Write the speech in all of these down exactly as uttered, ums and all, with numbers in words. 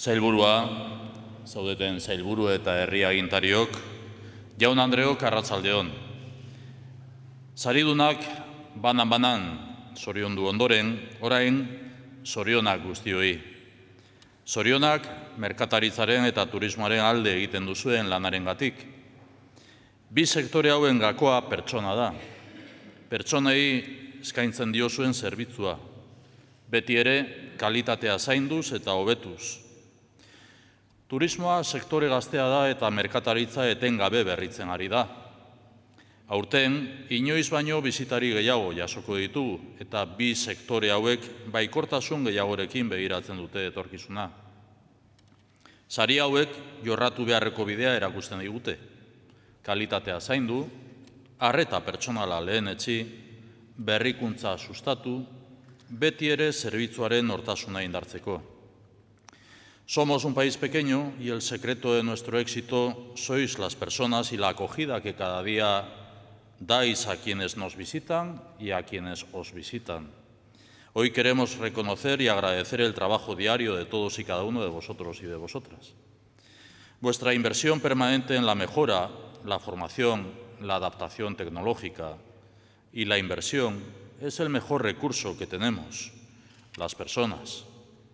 Sailburua, zaudeten sailburu eta herri agintariok, jaun Andreok arratsaldeon. Saridunak banan-banan zoriondu ondoren, orain zorionak guztioi. Zorionak merkataritzaren eta turismoaren alde egiten duzuen lanarengatik. Bi sektore hauen gakoa pertsona da. Pertsonei eskaintzen diozuen zerbitzua. Beti ere kalitatea zainduz eta hobetuz. Turismoa sektore gaztea da eta merkataritza etengabe berritzen ari da. Aurten, inoiz baino bisitari gehiago jasoko ditugu eta bi sektore hauek baikortasun gehiagorekin begiratzen dute etorkizuna. Sari hauek jorratu beharreko bidea erakusten digute. Kalitatea zaindu, arreta pertsonala lehenetsi, berrikuntza sustatu, beti ere zerbitzuaren nortasuna indartzeko. Somos un país pequeño y el secreto de nuestro éxito sois las personas y la acogida que cada día dais a quienes nos visitan y a quienes os visitan. Hoy queremos reconocer y agradecer el trabajo diario de todos y cada uno de vosotros y de vosotras. Vuestra inversión permanente en la mejora, la formación, la adaptación tecnológica y la inversión es el mejor recurso que tenemos, las personas.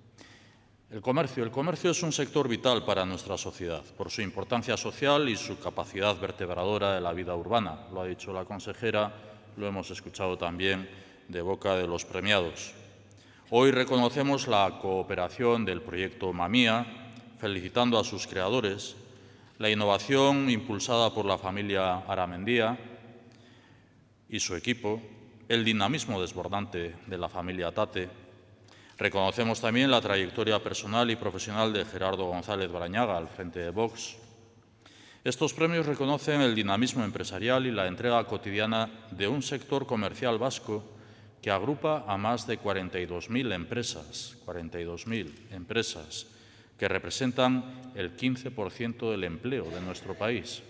El comercio. El comercio es un sector vital para nuestra sociedad, por su importancia social y su capacidad vertebradora de la vida urbana. Lo ha dicho la consejera, lo hemos escuchado también de boca de los premiados. Hoy reconocemos la cooperación del proyecto Mamía, felicitando a sus creadores, la innovación impulsada por la familia Aramendia y su equipo, el dinamismo desbordante de la familia Tate. Reconocemos también la trayectoria personal y profesional de Gerardo González Barañaga al frente de Vox. Estos premios reconocen el dinamismo empresarial y la entrega cotidiana de un sector comercial vasco que agrupa a más de cuarenta y dos mil empresas, cuarenta y dos mil empresas, que representan el quince por ciento del empleo de nuestro país.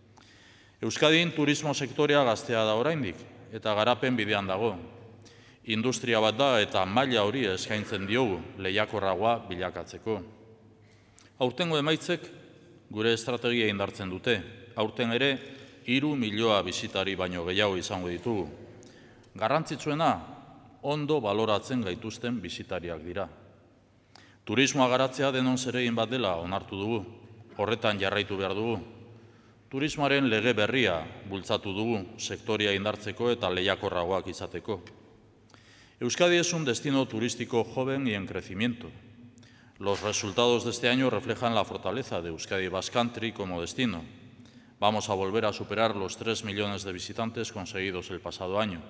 Euskadin turismo sektorea gaztea da oraindik eta garapen bidean dago. Industria bat da eta maila hori eskaintzen diogu lehiakorragoa bilakatzeko. Aurtengo emaitzek gure estrategia indartzen dute. Aurten ere, hiru milioi bisitari baino gehiago izango ditugu. Garrantzitsuena, ondo baloratzen gaituzten bisitariak dira. Turismoa garatzea denon zeregin bat dela onartu dugu. Horretan jarraitu behar dugu. Turismoaren lege berria bultzatu dugu sektorea indartzeko eta lehiakorragoak izateko. Euskadi es un destino turístico joven y en crecimiento. Los resultados de este año reflejan la fortaleza de Euskadi Basque Country como destino. Vamos a volver a superar los tres millones de visitantes conseguidos el pasado año.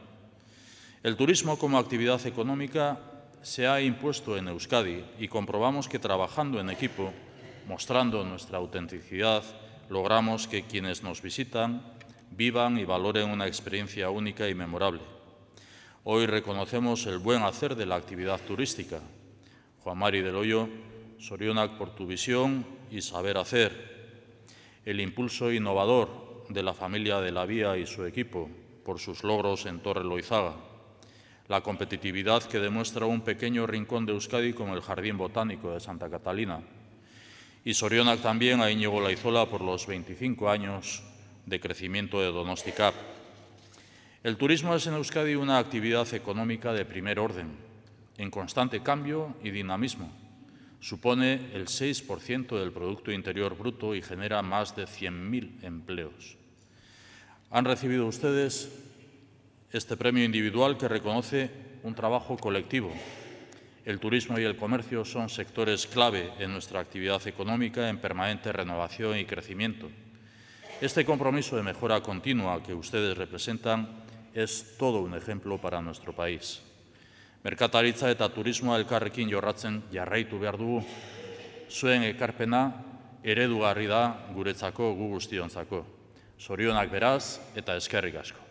El turismo como actividad económica se ha impuesto en Euskadi y comprobamos que trabajando en equipo, mostrando nuestra autenticidad, logramos que quienes nos visitan vivan y valoren una experiencia única y memorable. Hoy reconocemos el buen hacer de la actividad turística. Juan Mari del Hoyo, zorionak por tu visión y saber hacer. El impulso innovador de la familia de la Vía y su equipo por sus logros en Torre Loizaga. La competitividad que demuestra un pequeño rincón de Euskadi como el Jardín Botánico de Santa Catalina. Y zorionak también a Íñigo Laizola por los veinticinco años de crecimiento de Donosti Cap. El turismo es en Euskadi una actividad económica de primer orden, en constante cambio y dinamismo. Supone el seis por ciento del Producto Interior Bruto y genera más de cien mil empleos. Han recibido ustedes este premio individual que reconoce un trabajo colectivo. El turismo y el comercio son sectores clave en nuestra actividad económica en permanente renovación y crecimiento. Este compromiso de mejora continua que ustedes representan es todo un ejemplo para nuestro país. Merkataritza eta turismoa elkarrekin jorratzen jarraitu behar dugu. Zuen ekarpena eredugarri da guretzako gu guztiontzako. Zorionak beraz eta eskerrik asko.